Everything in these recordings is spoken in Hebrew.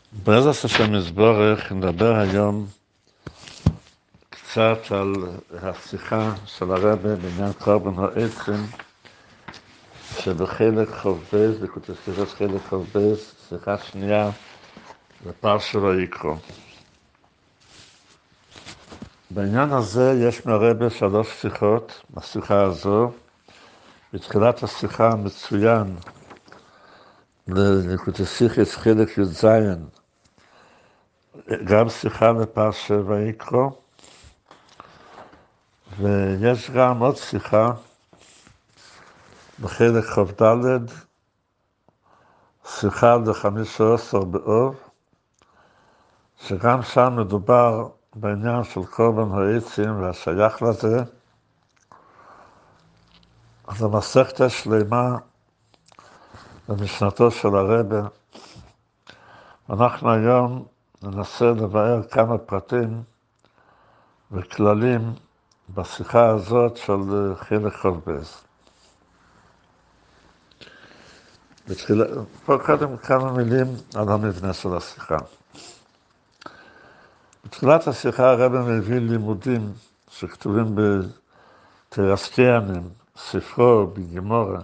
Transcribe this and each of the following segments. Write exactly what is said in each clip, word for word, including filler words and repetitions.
בעזרת השם יזברך נדבר היום קצת על השיחה של הרבי בעניין קורבן העצם שבחלק חובז, בקוטסירות חלק חובז, שיחה שנייה לפרשה ויקרא. בעניין הזה יש מהרבי שלוש שיחות, בשיחה הזו. בתחילת השיחה מצוין לקוטסירות חלק י"ז גם שיחה לפרשה ויקרא, ויש גם עוד שיחה בחלק ח"ד, שיחה לחמישה עשר באוב, שגם שם מדובר בעניין של קורבן העצים והשייך לזה. אז המסכת שלמה במשנתו של הרבי. אנחנו היום ננסה לבאר כמה פרטים וכללים בשיחה הזאת של חלק חובז. בתחילה, פה קודם כמה מילים על המבנה של השיחה. בתחילת השיחה הרבי מביא לימודים שכתובים בתרסטיאנים, ספרו, בגימורה,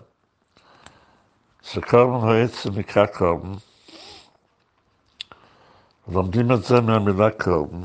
שקורבן העצם נקרא קורבן. לומדים את זה מהמילה קורבן.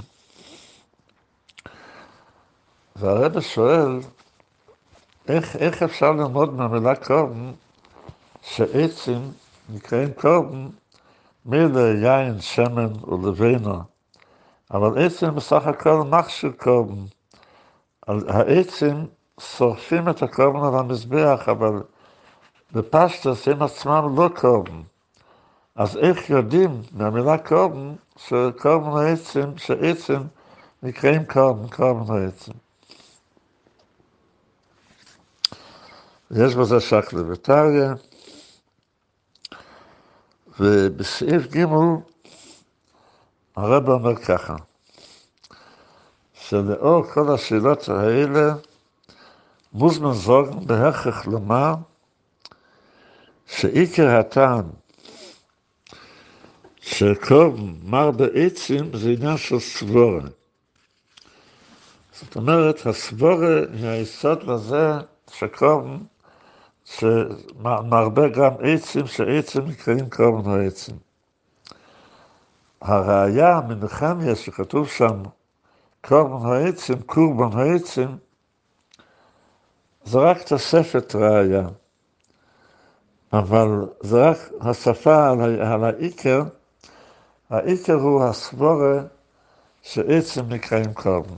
והרבי שואל, איך, איך אפשר ללמוד מהמילה קורבן שעצים נקראים קורבן מילא יין, שמן ולבנה, אבל עצים בסך הכל מכשיר קורבן. העצים שורפים את הקורבן על המזבח, אבל בפשטוס הם עצמם לא קורבן. אז איך יודעים מהמילה קורבן שקורבן העצים, שעצים נקראים קורבן, קורבן העצים? יש בזה שקלה וטריה, ובסעיף ג' הרב אומר ככה, שלאור כל השאלות האלה מוזמן זוג בהכרח לומר שעיקר הטעם שקורבן מר בעצים זה עניין של סבורה. זאת אומרת, הסבורה היא היסוד לזה שקורבן שמרבה גם עצים, שעצים נקראים קורבן העצים. הראיה מנחמיה שכתוב שם קורבן העצים, קורבן העצים, זה רק תוספת ראיה, אבל זה רק השפה על, על העיקר. העיקר הוא הסבורה שעצים נקראים קורבן.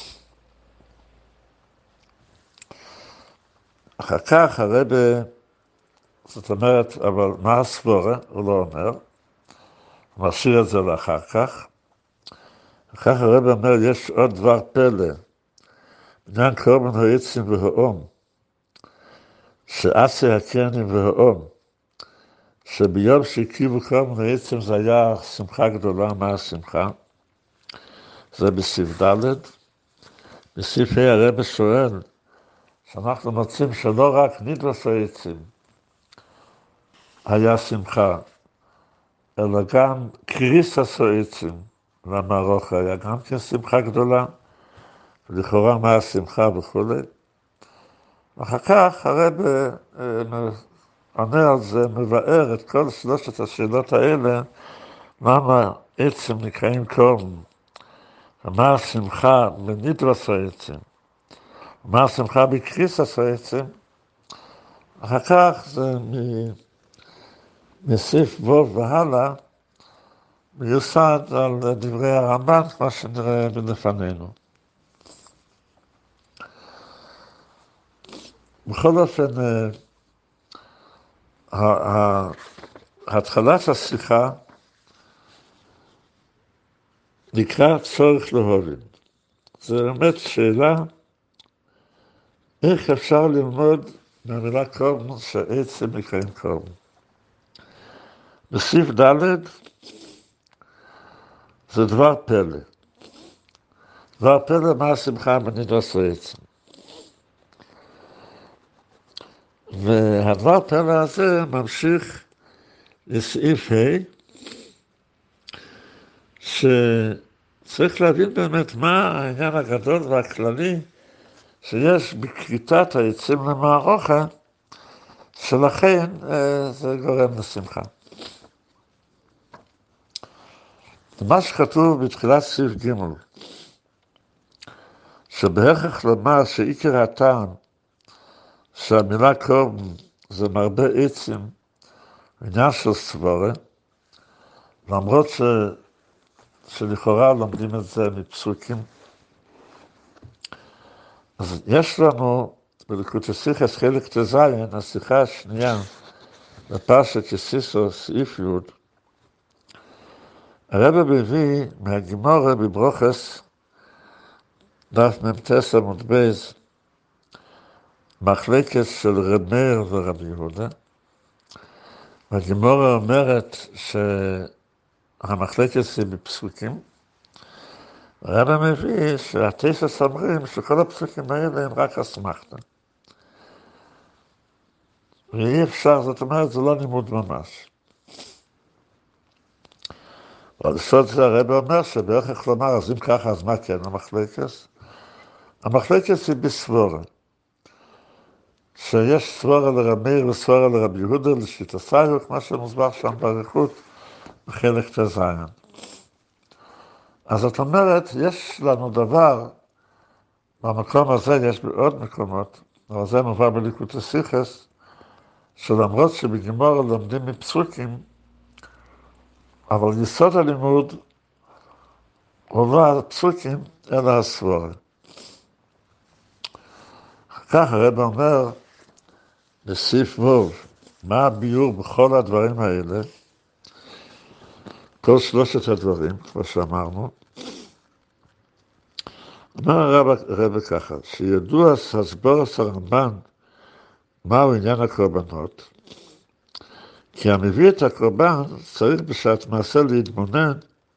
אחר כך הרבי, זאת אומרת, אבל מה הסבורה? הוא לא אומר, הוא משאיר את זה לאחר כך. אחר כך הרבי אומר, יש עוד דבר פלא, בעניין קורבן העצים והאום, שעשי הקנים והאום, שביום שהקיבו קורבן העצים זה היה שמחה גדולה. מה השמחה? זה בסעיף ד'. בסעיף ה' הרבי שואל, שאנחנו מוצאים שלא רק נדרס העצים היה שמחה, אלא גם קריסס העצים למערוך היה גם כן שמחה גדולה, ולכאורה מה השמחה וכו'. ואחר כך הרבי עונה על זה, מבאר את כל שלושת השאלות האלה, למה עצים נקראים קורבן, ומה השמחה בנדרס העצים, ומה השמחה בקריסס העצים. אחר כך זה מסעיף ווב והלאה, מיוסד על דברי הרמב"ן, כמו שנראה בלפנינו. בכל אופן, התחלת השיחה נקרא צורך להובין. זה באמת שאלה, איך אפשר ללמוד מהמילה קורבן שעצים נקראים קורבן. בסעיף ד' זה דבר פלא. דבר פלא, מה השמחה בנדרס העצים. והדבר פלא הזה ממשיך לסעיף ה', שצריך להבין באמת מה העניין הגדול והכללי שיש בכריתת העצים למערוכה, שלכן זה גורם לשמחה. מה שכתוב בתחילת סעיף ג' שבהכרח לומר שעיקר הטעם שהמילה קורבן זה מרבה עצים, עניין של סבורה, למרות ש... שלכאורה לומדים את זה מפסוקים. אז יש לנו בליקוטי סיכס חלק תזיין, השיחה השנייה, בפרשת יסיסו, סעיף י', הרב מביא מהגימורה בברוכס, דף מ"ט עמוד בייז, מחלקת של רב מאיר ורב יהודה. והגימורה אומרת שהמחלקת היא בפסוקים. הרב מביא שהתשע אומרים שכל הפסוקים האלה הם רק אסמכתה. ואי אפשר, זאת אומרת, זה לא לימוד ממש. אבל סוד זה הרב אומר שבהכרח לומר, אז אם ככה, אז מה כן המחלקת? המחלקת היא בסבורה. שיש סבורה לרב מאיר וסבורה לרב יהודה, לשיטה סיוך, מה שמוסבר שם באריכות, בחלק תזיין. אז זאת אומרת, יש לנו דבר, במקום הזה יש בעוד מקומות, אבל זה מובא בליקוטי סיכס, שלמרות שבגימורה לומדים מפסוקים, אבל יסוד הלימוד הוא לא הפסוקים, אלא הסבורה. כך הרב אומר בסעיף ו' מה הביור בכל הדברים האלה, כל שלושת הדברים, כמו שאמרנו. אומר הרב, הרב ככה, שידוע הסבורס הרמב"ן מהו עניין הקורבנות, כי המביא את הקורבן צריך בשעת מעשה להתבונן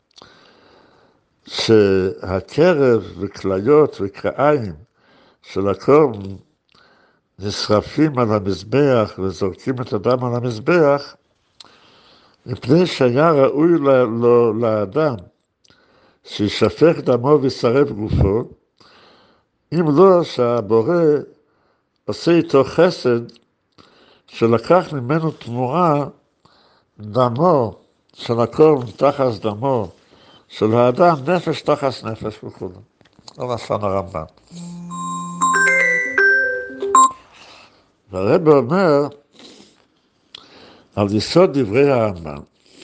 שהקרב וכליות וכרעיים של הקורבן נשרפים על המזבח וזורקים את הדם על המזבח, מפני שהיה ראוי לאדם שישפך דמו וישרף גופו, אם לא שהבורא עושה איתו חסד שלקח ממנו תמורה דמו של הקורבן תחס דמו של האדם, נפש תחס נפש וכו'. לא לשון הרמב"ן. והרב אומר על יסוד דברי הרמב"ן.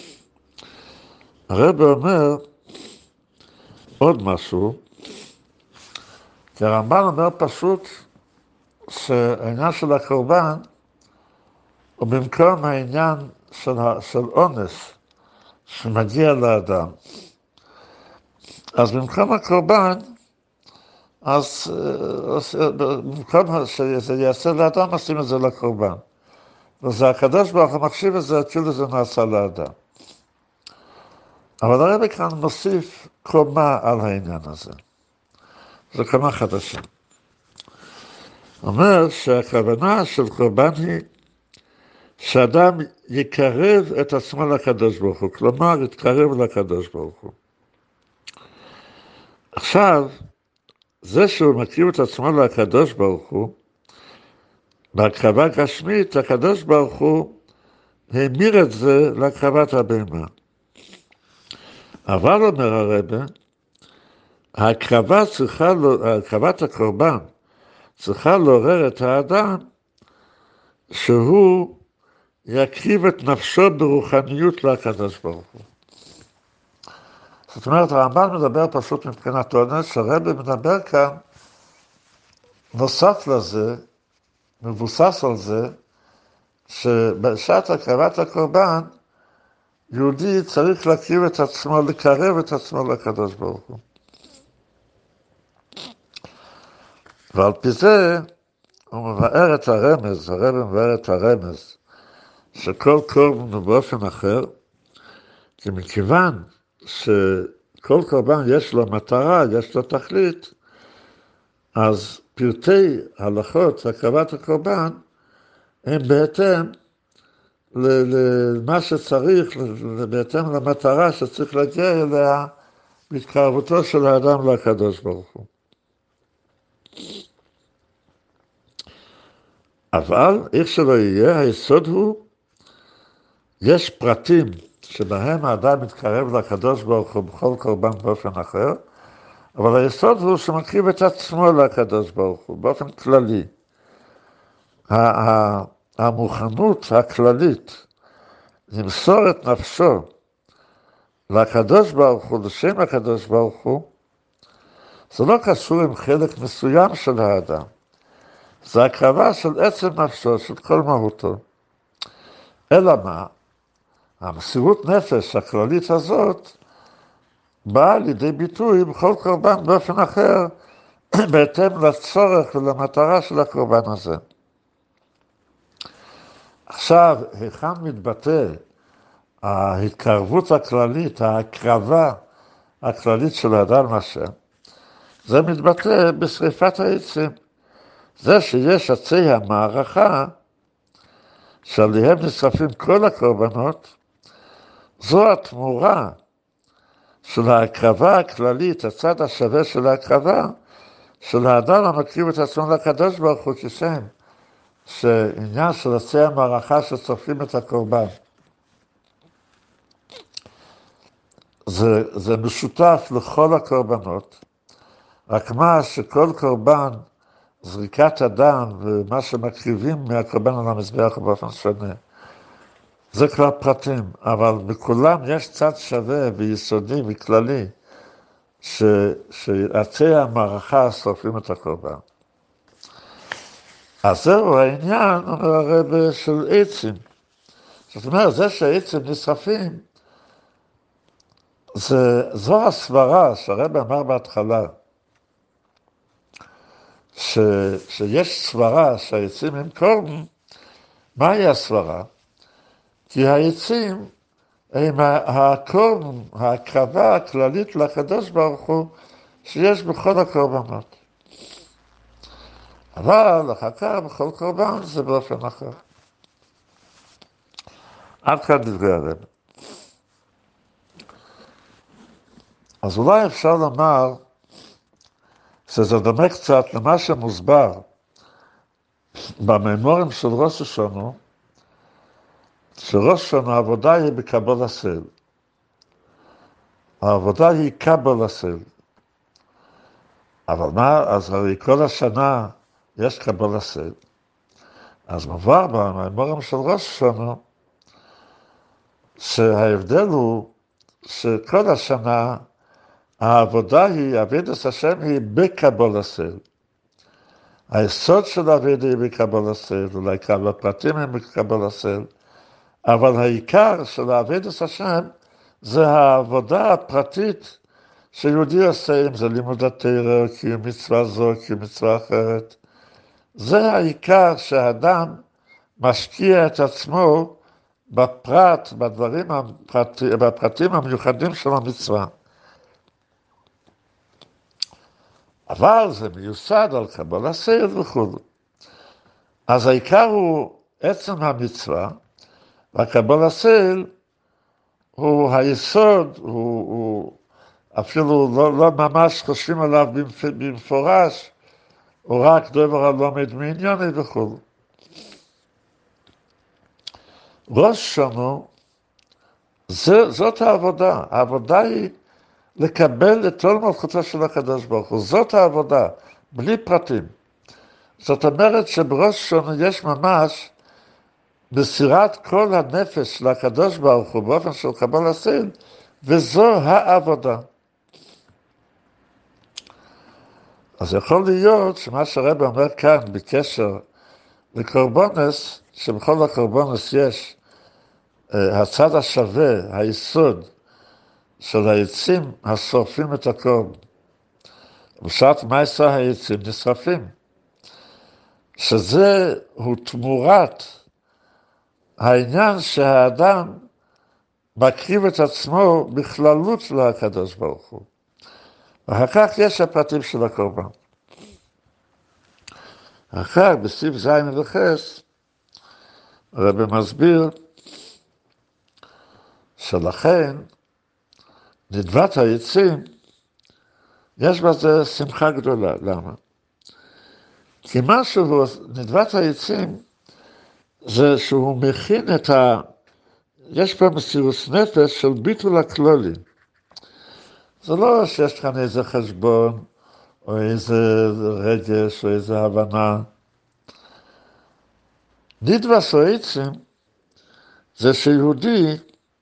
הרב אומר עוד משהו, כי הרמב"ן אומר פשוט שהעניין של הקורבן הוא במקום העניין של, של אונס שמגיע לאדם. אז במקום הקורבן, אז במקום שזה יעשה לאדם, עושים את זה לקורבן. וזה הקדוש ברוך הוא מחשיב את זה, כאילו זה נעשה לאדם. אבל הרב כאן מוסיף קומה על העניין הזה. זו קומה חדשה. אומר שהכוונה של קורבן היא שאדם יקרב את עצמו לקדוש ברוך הוא, כלומר יתקרב לקדוש ברוך הוא. עכשיו, זה שהוא מקריב את עצמו לקדוש ברוך הוא, בהקרבה גשמית, הקדוש ברוך הוא המיר את זה להקרבת הבהמה. אבל אומר הרב, ההקרבה צריכה, הקרבת הקורבן צריכה לעורר את האדם שהוא יקריב את נפשו ברוחניות לקדוש ברוך הוא. זאת אומרת, הרמב"ן מדבר פשוט מבחינת אונס, שהרב מדבר כאן, נוסף לזה, מבוסס על זה, שבשעת הקרבת הקורבן, יהודי צריך להקריב את עצמו, לקרב את עצמו לקדוש ברוך הוא. ועל פי זה, הוא מבאר את הרמז, הרב מבאר את הרמז, שכל קורבן הוא באופן אחר, כי מכיוון שכל קורבן יש לו מטרה, יש לו תכלית, אז פרטי הלכות הקרבת הקורבן הם בהתאם למה שצריך, בהתאם למטרה שצריך להגיע אליה, בהתקרבותו של האדם לקדוש ברוך הוא. אבל איך שלא יהיה, היסוד הוא, יש פרטים שבהם האדם מתקרב לקדוש ברוך הוא בכל קורבן באופן אחר, אבל היסוד הוא שמקריב את עצמו לקדוש ברוך הוא, באופן כללי. המוכנות הכללית למסור את נפשו לקדוש ברוך הוא, לשם הקדוש ברוך הוא, זה לא קשור עם חלק מסוים של האדם. זה הקרבה של עצם נפשו, של כל מהותו. אלא מה? המסירות נפש הכללית הזאת באה לידי ביטוי בכל קורבן באופן אחר, בהתאם לצורך ולמטרה של הקורבן הזה. עכשיו, היכן מתבטא ההתקרבות הכללית, ההקרבה הכללית של האדם לשם? זה מתבטא בשריפת העצים. זה שיש עצי המערכה, שעליהם נשרפים כל הקורבנות, זו התמורה של ההקרבה הכללית, הצד השווה של ההקרבה, של האדם המקריב את עצמו לקדוש ברוך הוא כשם, שעניין של עצי המערכה ששורפים את הקורבן. זה, זה משותף לכל הקורבנות, רק מה שכל קורבן, זריקת הדם ומה שמקריבים מהקורבן על המזבח באופן שונה. זה כבר פרטים, אבל בכולם יש צד שווה ויסודי וכללי, ש, שעצי המערכה שורפים את הקורבן. אז זהו העניין, אומר הרב, של עצים. זאת אומרת, זה שהעצים נשרפים, זה, זו הסברה שהרב אמר בהתחלה, ש, שיש סברה שהעצים הם קורבן. מהי הסברה? כי העצים הם הקורבן, ההקרבה הכללית לקדוש ברוך הוא שיש בכל הקורבנות. אבל אחר כך בכל קורבן זה באופן אחר. עד כאן דברי הרב. אז אולי אפשר לומר שזה דומה קצת למה שמוסבר בממורים של ראש השנה, שראש השנה העבודה היא בקבל הסל. העבודה היא קבל הסל. אבל מה, אז הרי כל השנה יש קבל הסל. אז מובן בממורים של ראש השנה, שההבדל הוא שכל השנה העבודה היא, עבודת השם היא בקבל הסל. היסוד של העבודה היא בקבל הסל, אולי כמה פרטים הם בקבל הסל, אבל העיקר של עבודת השם זה העבודה הפרטית שיהודי עושה, אם זה לימוד התורה, כי מצווה זו, כי מצווה אחרת. זה העיקר שהאדם משקיע את עצמו בפרט, בדברים הפרטים, בפרטים המיוחדים של המצווה. אבל זה מיוסד על קבל הסל וכו'. אז העיקר הוא עצם המצווה, והקבל הסל הוא היסוד, הוא, הוא אפילו לא, לא ממש חושבים עליו במפורש, הוא רק דבר הלומד מענייני וכו'. ראש שנו, זה, זאת העבודה. העבודה היא לקבל את כל מלכותו של הקדוש ברוך הוא. זאת העבודה, בלי פרטים. זאת אומרת שבראש שנו יש ממש מסירת כל הנפש לקדוש ברוך הוא באופן של קבל הסל, וזו העבודה. אז יכול להיות שמה שהרב אומר כאן בקשר לקורבנס, שבכל הקורבנס יש uh, הצד השווה, היסוד של העצים השורפים את הקורבן. בשעת מעשה העצים נשרפים, שזה הוא תמורת העניין שהאדם מקריב את עצמו בכללות לקדוש ברוך הוא. ואחר כך יש הפרטים של הקורבן. אחר כך בסעיף זין וחס, הרב מסביר שלכן, נדבת העצים, יש בזה שמחה גדולה. למה? כי משהו, נדבת העצים, זה שהוא מכין את ה... יש פה מסירות נפש של ביטול הכללי. זה לא שיש כאן איזה חשבון, או איזה רגש, או איזה הבנה. נדבת העצים, זה שיהודי,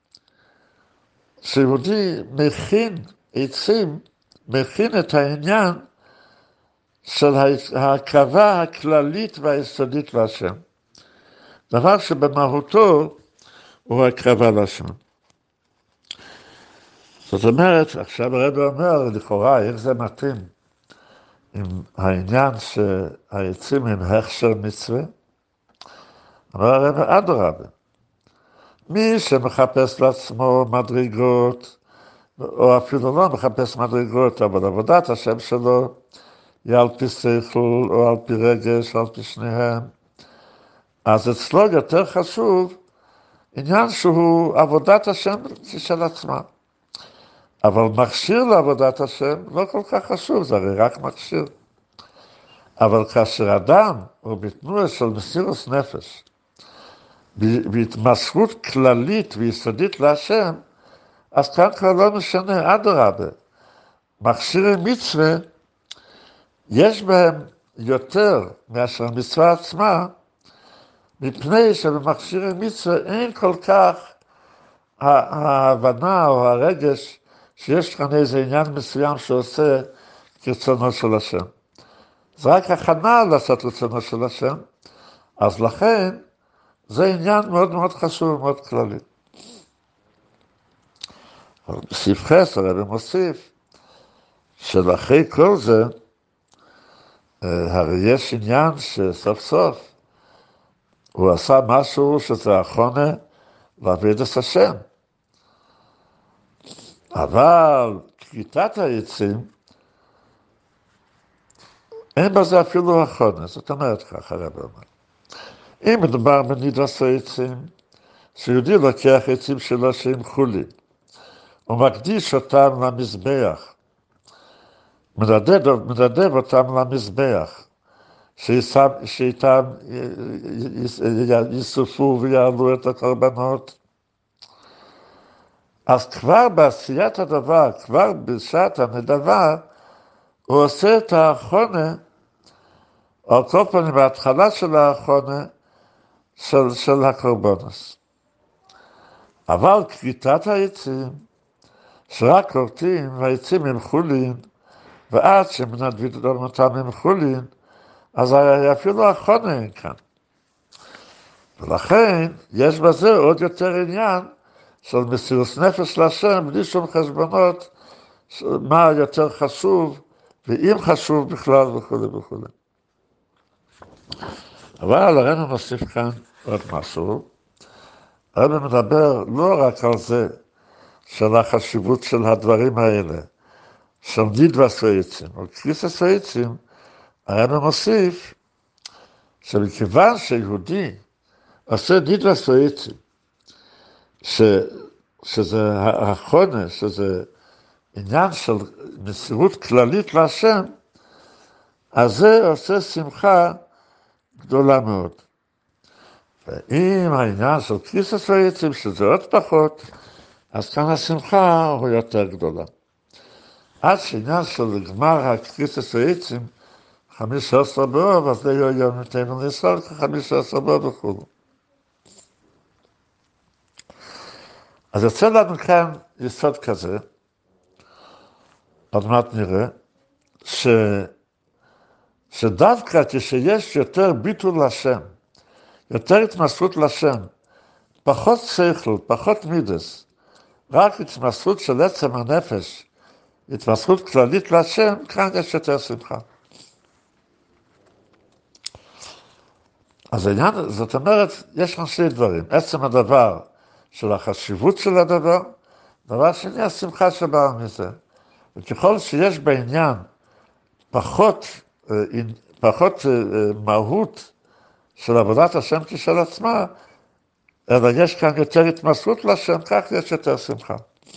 שיהודי מכין עצים, מכין את העניין של ההקרבה הכללית והיסודית להשם. דבר שבמהותו הוא הקרבה להשם. זאת אומרת, עכשיו הרב אומר, לכאורה, איך זה מתאים עם העניין שהעצים הם הכשר מצווה? אומר הרב, אדרבה. מי שמחפש לעצמו מדרגות, או אפילו לא מחפש מדרגות, אבל עבודת השם שלו, היא על פי שכל, או על פי רגש, או על פי שניהם. אז אצלו יותר חשוב עניין שהוא עבודת השם של עצמה. אבל מכשיר לעבודת השם לא כל כך חשוב, זה הרי רק מכשיר. אבל כאשר אדם הוא בתנועה של מסירות נפש, בהתמסרות כללית ויסודית להשם, אז כאן כבר לא משנה, אדרבה. מכשירי מצווה, יש בהם יותר מאשר המצווה עצמה, מפני שבמכשירי מצווה אין כל כך ההבנה או הרגש שיש כאן איזה עניין מסוים שעושה כרצונו של השם. זה רק הכנה לעשות רצונו של השם, אז לכן זה עניין מאוד מאוד חשוב ומאוד כללי. אבל בסעיף חס הרב מוסיף שלאחרי כל זה, הרי יש עניין שסוף סוף הוא עשה משהו שזה הכונה לעבודת השם. אבל כריתת העצים, אין בזה אפילו הכונה. זאת אומרת ככה הרב אומר. אם מדובר בנדבת העצים, שיהודי לוקח עצים שלו שהם חולין, הוא מקדיש אותם למזבח, מדדד, מדדב אותם למזבח, שאיתם יסופו ויעלו את הקורבנות. אז כבר בעשיית הדבר, כבר בשעת הנדבה, הוא עושה את האחרונה, או כל פעמים בהתחלה של האחרונה, של, של הקורבנוס. אבל כריתת העצים, שרק כורתים והעצים הם חולין, ועד שמנדבים אותם הם חולין, אז אפילו האחרונה אין כאן. ולכן יש בזה עוד יותר עניין של מסירות נפש להשם, בלי שום חשבונות, מה יותר חשוב, ואם חשוב בכלל וכו' וכו'. אבל הרב מוסיף כאן עוד משהו. הרב מדבר לא רק על זה, של החשיבות של הדברים האלה, של נדבת העצים, או כריתת העצים, הרב מוסיף שמכיוון שיהודי עושה נדבת העצים, ש, שזה הכונה, שזה עניין של מסירות כללית להשם, אז זה עושה שמחה גדולה מאוד. ואם העניין של כריתת העצים, שזה עוד פחות, אז כאן השמחה הוא יותר גדולה. עד שעניין של גמר כריתת העצים, חמישה עשר באב, אז לא יהיה יום נתנו לישראל, כחמישה עשר באב וכו'. אז יוצא לנו כאן יסוד כזה, עוד מעט נראה, ש... שדווקא כשיש יותר ביטול לשם, יותר התמסרות לשם, פחות שכל, פחות מידס, רק התמסרות של עצם הנפש, התמסרות כללית לשם, כאן יש יותר שמחה. אז העניין, זאת אומרת, יש כאן שני דברים. עצם הדבר של החשיבות של הדבר, דבר שני, השמחה שבאה מזה. וככל שיש בעניין פחות, פחות מהות של עבודת השם כשל עצמה, אלא יש כאן יותר התמסרות לשם, כך יש יותר שמחה.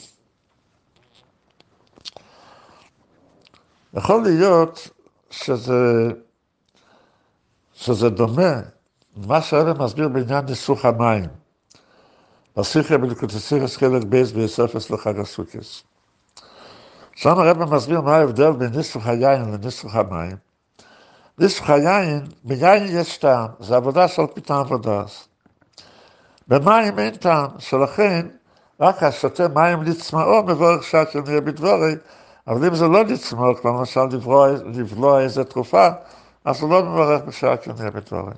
יכול להיות שזה, שזה דומה, מה שהרב מסביר בעניין ניסוך המים. בשיחה בליקוטי סיכס חלק בייס ביוספוס לחג הסוכות. שם הרב מסביר מה ההבדל בין ניסוך היין לניסוך המים. ניסוך היין, ביין יש טעם, זה עבודה של פתאום עבודה. במים אין טעם, שלכן רק השותה מים לצמאו מבורך שעת של נהיה בדבורי, אבל אם זה לא לצמאו, כמו למשל לבלוע, לבלוע איזה תרופה, אז הוא לא מבורך בשעת של נהיה בדבורי.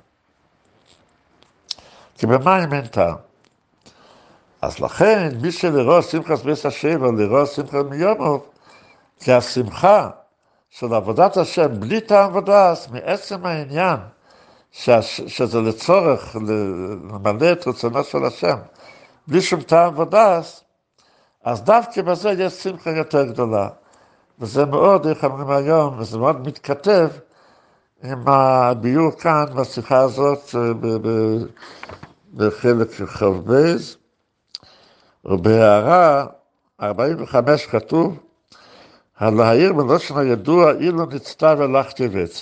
כי במים אין טעם. אז לכן, מי שלראות שמחת בית השם, או לראות שמחת מיומוב, כי השמחה של עבודת השם בלי טעם ודעת, מעצם העניין, שזה לצורך למלא את רצונו של השם, בלי שום טעם ודעת, אז דווקא בזה יש שמחה יותר גדולה. וזה מאוד, איך אומרים היום, וזה מאוד מתכתב עם הביור כאן, בשיחה הזאת, בחלק של חובז, ובהערה ארבעים וחמש כתוב, הלהעיר בלושן הידוע, אילו נצטה ולכתי בעצם.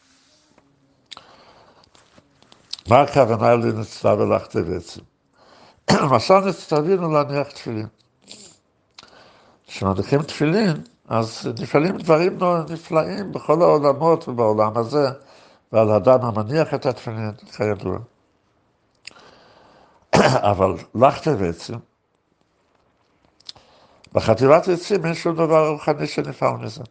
מה הכוונה לי נצטה ולכתי בעצם? למשל נצטווינו להניח תפילין. כשמניחים תפילין, אז נפעלים דברים נפלאים בכל העולמות ובעולם הזה, ועל האדם המניח את התפילין, כידוע. אבל לכתי בעצם, בחטיבת עצים אין שום דבר רוחני שנפעל מזה.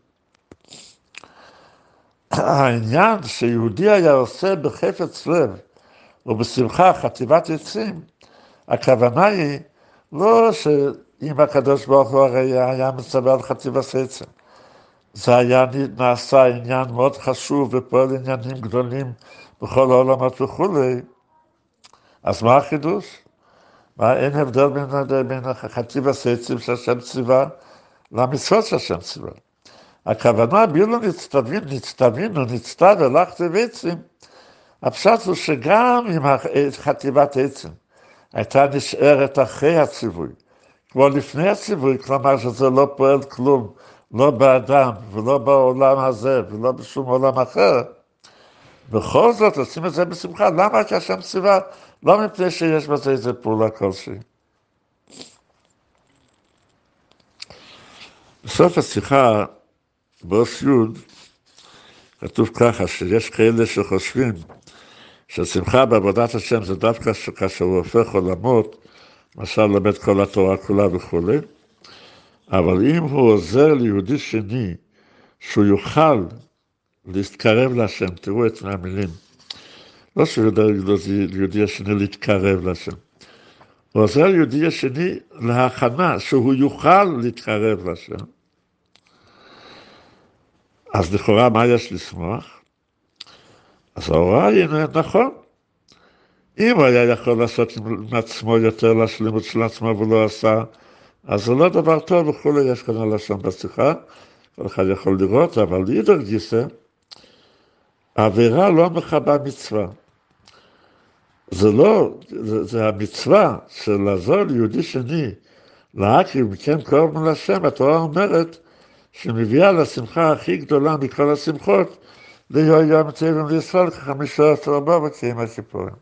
העניין שיהודי היה עושה בחפץ לב ובשמחה חטיבת עצים, הכוונה היא לא שאם הקדוש ברוך הוא הרי היה מצווה על חטיבת עצים. זה היה נעשה עניין מאוד חשוב ופועל עניינים גדולים בכל העולמות וכו'. אז מה החידוש? מה, אין הבדל בין, בין חטיבת עצים שהשם ציווה למצוות שהשם ציווה. הכוונה בילו נצטווין, נצטווינו, נצטווה ולכתי בעצים, הפשט הוא שגם אם חטיבת עצים הייתה נשארת אחרי הציווי, כמו לפני הציווי, כלומר שזה לא פועל כלום, לא באדם ולא בעולם הזה ולא בשום עולם אחר, בכל זאת עושים את זה בשמחה. למה? כי השם ציווה, לא מפני שיש בזה איזה פעולה כלשהי. בסוף השיחה, באוס יוד, כתוב ככה, שיש כאלה שחושבים שהשמחה בעבודת השם זה דווקא כאשר הוא הופך עולמות, למשל למד כל התורה כולה וכו', אבל אם הוא עוזר ליהודי שני, שהוא יוכל להתקרב להשם, תראו את מהמילים, לא שהוא יודע ליהודי השני להתקרב להשם, הוא עוזר ליהודי השני להכנה, שהוא יוכל להתקרב להשם, אז לכאורה מה יש לשמוח? אז ההוראה היא נכון. אם הוא היה יכול לעשות עם עצמו יותר לשלימות של עצמו ולא עשה, אז זה לא דבר טוב וכולי, יש כאן הלשון בשיחה, כל אחד יכול לראות, אבל לידר גיסא, העבירה לא מחבה מצווה. זה לא, זה, זה המצווה של לעזור ליהודי שני, להקריב מכם קרוב מן השם, התורה אומרת, שמביאה לשמחה הכי גדולה מכל השמחות, ליהו יום טבעים לישראל כחמישה עשר ארבע וקיים הכיפורים.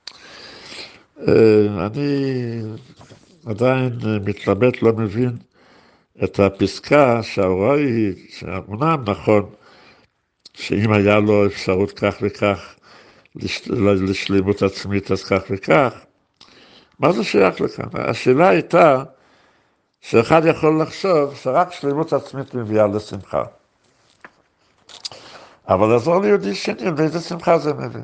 אני עדיין מתלבט, לא מבין את הפסקה שההוראה היא, שאומנם נכון, שאם היה לו אפשרות כך וכך, לשלימות עצמית אז כך וכך, מה זה שייך לכאן? השאלה הייתה, שאחד יכול לחשוב שרק שלימות עצמית מביאה לשמחה. אבל לעזור ליהודי שני, לאיזה שמחה זה מביא.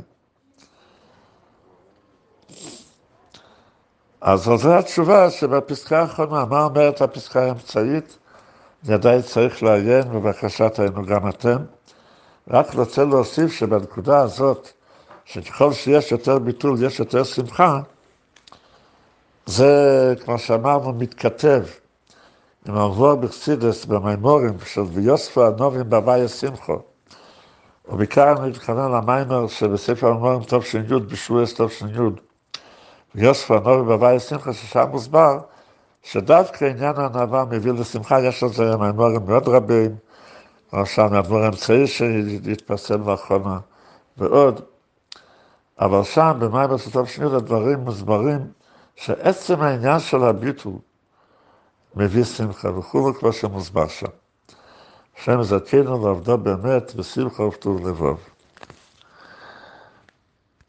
אז זו התשובה שבפסקה האחרונה, מה אומרת הפסקה האמצעית? ידיי צריך לעיין, בבקשה תעיינו גם אתם. רק רוצה להוסיף שבנקודה הזאת, שככל שיש יותר ביטול, יש יותר שמחה, זה, כמו שאמרנו, מתכתב עם המבואר בחסידות במימורים של ויוספו הנובים בהווי שמחו. ובעיקר אני מתכוון למיימר שבספר המימורים תש"י בשבועס תש"י, יוסף הנובי בבית שמחה, ששם מוסבר, שדווקא עניין הענווה מביא לשמחה, יש על זה מימורים מאוד רבים, למשל מאדמו"ר אמצעי שהתפרסם לאחרונה, ועוד. אבל שם, במאמר של טוב שני, הדברים מוסברים, שעצם העניין של הביטול מביא שמחה, וכולו כמו שמוסבר שם. השם יזכנו לעבדו באמת בשמחה ובטוב לבב.